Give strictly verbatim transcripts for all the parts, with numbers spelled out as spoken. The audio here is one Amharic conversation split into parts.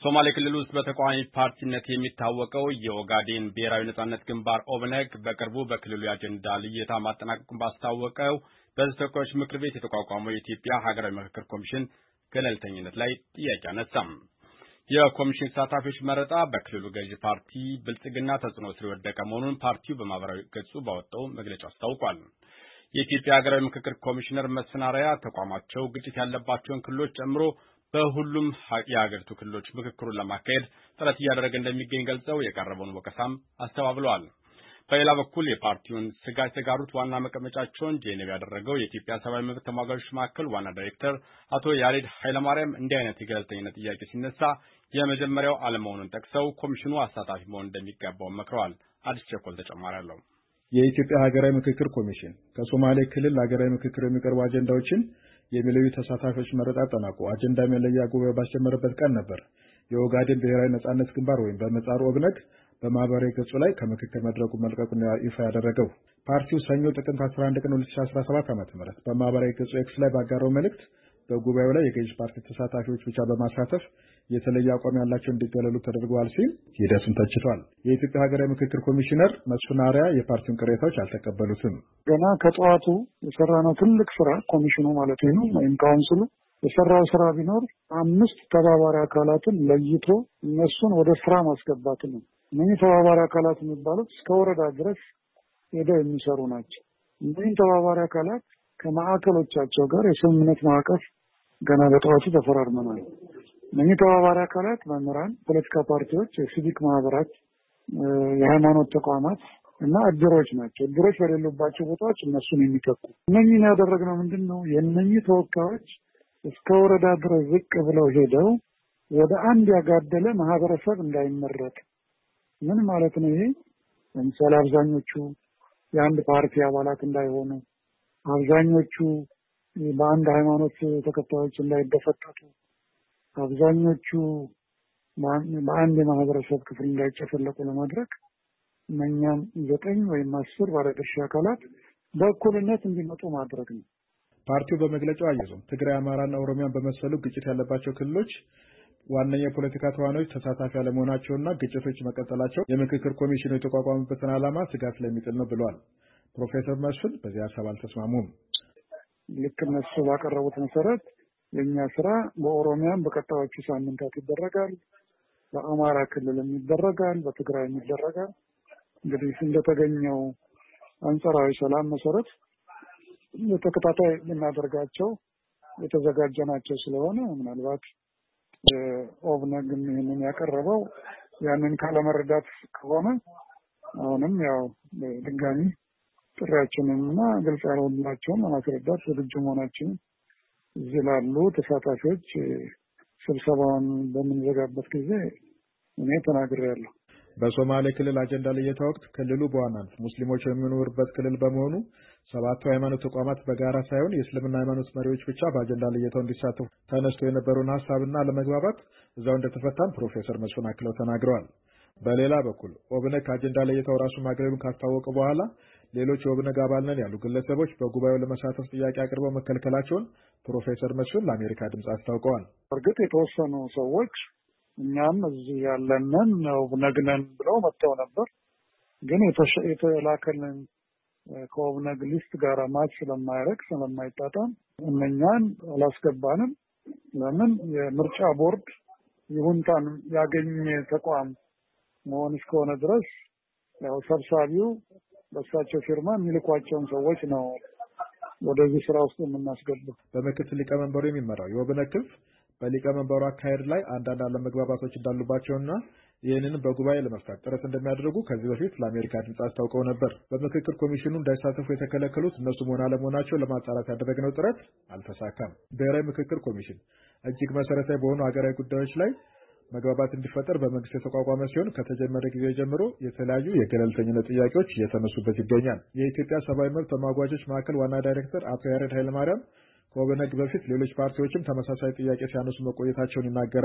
ሶማሌ ክልል ውስጥ በተቃዋሚ ፓርቲነት የሚታወቀው የኦጋዴን ብሔራዊ ነጻነት ግንባር ኦብነግ በቅርቡ በክልሉ የአጀንዳ ልየታ ማጠናቀቁን ባስታወቀው በሕዝብ ተወካዮች ምክር ቤት የተቋቋመው የኢትዮጵያ ሀገራዊ ምክክር ኮሚሽን ገለልተኝነት ላይ ጥያቄ አነሳም። የኮሚሽን ተሳታፊዎች መረጣ በክልሉ ገዢ ፓርቲ ብልጽግና ተጽዕኖ ስር የወደቀ መሆኑን ፓርቲው በማህበራዊ ገጹ ባወጣው መግለጫ አስታውቋል። የኢትዮጵያ ሀገራዊ ምክክር ኮሚሽነር መስፍን አርአያ ተቋማቸው ግጭት ያለባቸውን ክልሎች ጨምሮ በሁሉም የሀገሪቱ ክልሎች ምክክሩን ለማካሄድ ጥረት እያደረገ እንደሚገኝ ገልጸው የቀረበውን ወቀሳም አስተባብለዋል። በሌላ በኩል የፓርቲውን ስጋት የተጋሩት ዋና መቀመጫቸውን ጄኔቭ ያደረገው የኢትዮጵያ ሰብአዊ መብት ተሟጋቾች ማዕከል ዋና ዳይሬክተር አቶ ያሬድ ኃይለማርያም እንዲህ አይነት የገለልተኝነት ጥያቄ ሲነሳ የመጀመሪያው አለመሆኑን ጠቅሰው ኮሚሽኑ አሳታፊ መሆን እንደሚገባው መክረዋል። አዲስ ቸኮል ተጨማሪ አለው። የኢትዮጵያ ሀገራዊ ምክክር ኮሚሽን ከሶማሌ ክልል ሀገራዊ ምክክር የሚቀርቡ አጀንዳዎችን የሚለዩ ተሳታፊዎች መረጣ አጠናቆ አጀንዳ መለያ ጉባኤ ባስጀመረበት ቀን ነበር የኦጋዴን ብሔራዊ ነጻነት ግንባር ወይም በምህጻሩ ኦብነግ በማህበራዊ ገጹ ላይ ከምክክር መድረኩ መልቀቁን ይፋ ያደረገው። ፓርቲው ሰኞ ጥቅምት አስራ አንድ ቀን ሁለት ሺህ አስራ ሰባት ዓ.ም በማህበራዊ ገጹ ኤክስ ላይ ባጋራው መልእክት በጉባኤው ላይ የገዢ ፓርቲ ተሳታፊዎች ብቻ በማሳተፍ የተለየ አቋም ያላቸው እንዲገለሉ ተደርገዋል ሲል ሂደቱን ተችቷል። የኢትዮጵያ ሀገራዊ ምክክር ኮሚሽነር መስፍን አርአያ የፓርቲውን ቅሬታዎች አልተቀበሉትም። ገና ከጠዋቱ የሰራነው ትልቅ ስራ ኮሚሽኑ ማለት ነው ወይም ካውንስሉ የሰራው ስራ ቢኖር አምስት ተባባሪ አካላትን ለይቶ እነሱን ወደ ስራ ማስገባት ነው። እነዚህ ተባባሪ አካላት የሚባሉት እስከ ወረዳ ድረስ ሄደው የሚሰሩ ናቸው። እነዚህ ተባባሪ አካላት ከማዕከሎቻቸው ጋር የስምምነት ማዕቀፍ ገና በጠዋቱ ተፈራርመናል። እነዚህ ተባባሪ አካላት መምህራን፣ ፖለቲካ ፓርቲዎች፣ የሲቪክ ማህበራት፣ የሃይማኖት ተቋማት እና እድሮች ናቸው። እድሮች በሌሉባቸው ቦታዎች እነሱን የሚተኩ እነኚህን ያደረግነው ምንድነው? የእነኚህ ተወካዮች እስከ ወረዳ ድረስ ዝቅ ብለው ሄደው ወደ አንድ ያጋደለ ማህበረሰብ እንዳይመረጥ። ምን ማለት ነው ይሄ? ለምሳሌ አብዛኞቹ የአንድ ፓርቲ አባላት እንዳይሆኑ፣ አብዛኞቹ በአንድ ሃይማኖት ተከታዮች እንዳይደፈጠጡ፣ አብዛኞቹ በአንድ የማህበረሰብ ክፍል እንዳይጨፈለቁ ለማድረግ እኛም ዘጠኝ ወይም አስር ባለድርሻ አካላት በእኩልነት እንዲመጡ ማድረግ ነው። ፓርቲው በመግለጫው አያይዞም ትግራይ፣ አማራና ኦሮሚያን በመሰሉ ግጭት ያለባቸው ክልሎች ዋነኛ የፖለቲካ ተዋናዮች ተሳታፊ ያለመሆናቸውና ግጭቶች መቀጠላቸው የምክክር ኮሚሽኑ የተቋቋመበትን ዓላማ ስጋት ላይ የሚጥል ነው ብለዋል። ፕሮፌሰር መስፍን በዚህ ሀሳብ አልተስማሙም። ልክ እነሱ ባቀረቡት መሰረት የኛ ስራ በኦሮሚያም በቀጣዮቹ ሳምንታት ይደረጋል፣ በአማራ ክልልም ይደረጋል፣ በትግራይም ይደረጋል። እንግዲህ እንደተገኘው አንጻራዊ ሰላም መሰረት የተከታታይ ልናደርጋቸው የተዘጋጀናቸው ስለሆነ ምናልባት ኦብነግ ይህንን ያቀረበው ያንን ካለመረዳት ከሆነ አሁንም ያው ድጋሚ ጥሪያችንንና ግልጽ ያልሆንላቸውን ለማስረዳት ዝግጁ መሆናችንን እዚህ ላሉ ተሳታፊዎች ስብሰባውን በምንዘጋበት ጊዜ እኔ ተናግሬያለሁ። በሶማሌ ክልል አጀንዳ ልየታ ወቅት ክልሉ በዋናነት ሙስሊሞች የሚኖሩበት ክልል በመሆኑ ሰባቱ ሃይማኖት ተቋማት በጋራ ሳይሆን የእስልምና ሃይማኖት መሪዎች ብቻ በአጀንዳ ልየታው እንዲሳተፉ ተነስቶ የነበረውን ሀሳብና ለመግባባት እዛው እንደተፈታም ፕሮፌሰር መስፍን አክለው ተናግረዋል። በሌላ በኩል ኦብነግ አጀንዳ ልየታው ራሱ ማግለሉን ካስታወቀ በኋላ ሌሎች የኦብነግ አባል ነን ያሉ ግለሰቦች በጉባኤው ለመሳተፍ ጥያቄ አቅርበው መከልከላቸውን ፕሮፌሰር መስፍን ለአሜሪካ ድምጽ አስታውቀዋል። እርግጥ የተወሰኑ ሰዎች እኛም እዚህ ያለንን ኦብነግ ነን ብለው መጥተው ነበር። ግን የተላከልን ከኦብነግ ሊስት ጋር ማች ስለማይረግ ስለማይጣጣም እነኛን አላስገባንም። ለምን? የምርጫ ቦርድ ይሁንታን ያገኘ ተቋም መሆን እስከሆነ ድረስ ያው ሰብሳቢው በእሳቸው ፊርማ የሚልኳቸውን ሰዎች ነው ወደዚህ ስራ ውስጥ የምናስገባው። በምክትል ሊቀመንበሩ የሚመራው የኦብነግ ክንፍ በሊቀመንበሩ አካሄድ ላይ አንዳንድ አለመግባባቶች እንዳሉባቸውና ይህንን በጉባኤ ለመፍታት ጥረት እንደሚያደርጉ ከዚህ በፊት ለአሜሪካ ድምጽ አስታውቀው ነበር። በምክክር ኮሚሽኑ እንዳይሳተፉ የተከለከሉት እነሱ መሆን አለመሆናቸው ለማጣራት ያደረግነው ጥረት አልተሳካም። ብሔራዊ ምክክር ኮሚሽን እጅግ መሰረታዊ በሆኑ ሀገራዊ ጉዳዮች ላይ መግባባት እንዲፈጠር በመንግስት የተቋቋመ ሲሆን ከተጀመረ ጊዜ ጀምሮ የተለያዩ የገለልተኝነት ጥያቄዎች እየተነሱበት ይገኛል። የኢትዮጵያ ሰብአዊ መብት ተሟጋቾች ማዕከል ዋና ዳይሬክተር አቶ ያሬድ ኃይለማርያም ከኦብነግ በፊት ሌሎች ፓርቲዎችም ተመሳሳይ ጥያቄ ሲያነሱ መቆየታቸውን ይናገራሉ።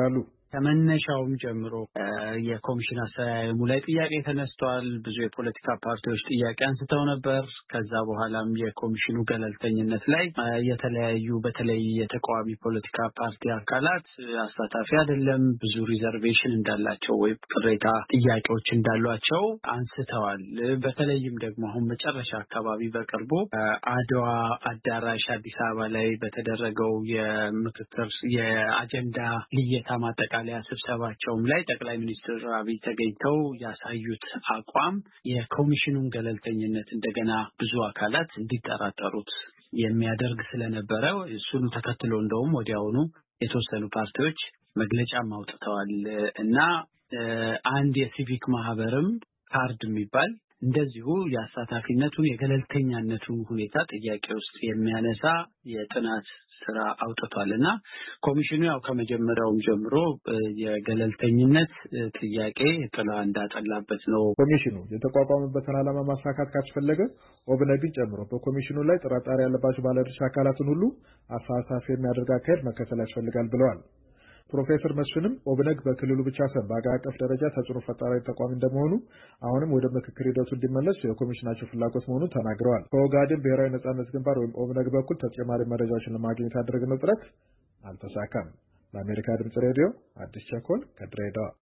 ከመነሻውም ጀምሮ የኮሚሽን አሰያየሙ ላይ ጥያቄ ተነስቷል። ብዙ የፖለቲካ ፓርቲዎች ጥያቄ አንስተው ነበር። ከዛ በኋላም የኮሚሽኑ ገለልተኝነት ላይ የተለያዩ በተለይ የተቃዋሚ ፖለቲካ ፓርቲ አካላት አሳታፊ አይደለም፣ ብዙ ሪዘርቬሽን እንዳላቸው ወይ ቅሬታ ጥያቄዎች እንዳሏቸው አንስተዋል። በተለይም ደግሞ አሁን መጨረሻ አካባቢ በቅርቡ አድዋ አዳራሽ አዲስ አበባ ላይ በተደረገው የምክክር የአጀንዳ ልየታ ማጠቃለያ ስብሰባቸውም ላይ ጠቅላይ ሚኒስትር አብይ ተገኝተው ያሳዩት አቋም የኮሚሽኑን ገለልተኝነት እንደገና ብዙ አካላት እንዲጠራጠሩት የሚያደርግ ስለነበረ እሱን ተከትሎ እንደውም ወዲያውኑ የተወሰኑ ፓርቲዎች መግለጫም አውጥተዋል እና አንድ የሲቪክ ማህበርም ካርድ የሚባል እንደዚሁ የአሳታፊነቱን የገለልተኛነቱን ሁኔታ ጥያቄ ውስጥ የሚያነሳ የጥናት ስራ አውጥቷልና ኮሚሽኑ ያው ከመጀመሪያውም ጀምሮ የገለልተኝነት ጥያቄ ጥላ እንዳጠላበት ነው። ኮሚሽኑ የተቋቋመበትን ዓላማ ማሳካት ካስፈለገ ኦብነግን ጨምሮ በኮሚሽኑ ላይ ጥርጣሬ ያለባቸው ባለድርሻ አካላትን ሁሉ አሳታፊ የሚያደርግ አካሄድ መከተል ያስፈልጋል ብለዋል። ፕሮፌሰር መስፍንም ኦብነግ በክልሉ ብቻ ሳይሆን በአገር አቀፍ ደረጃ ተጽዕኖ ፈጣሪ ተቋም እንደመሆኑ አሁንም ወደ ምክክር ሂደቱ እንዲመለስ የኮሚሽናቸው ፍላጎት መሆኑን ተናግረዋል። ከኦጋዴን ብሔራዊ ነጻነት ግንባር ወይም ኦብነግ በኩል ተጨማሪ መረጃዎችን ለማግኘት ያደረግነው ጥረት አልተሳካም። ለአሜሪካ ድምጽ ሬዲዮ አዲስ ቸኮል ከድሬዳዋ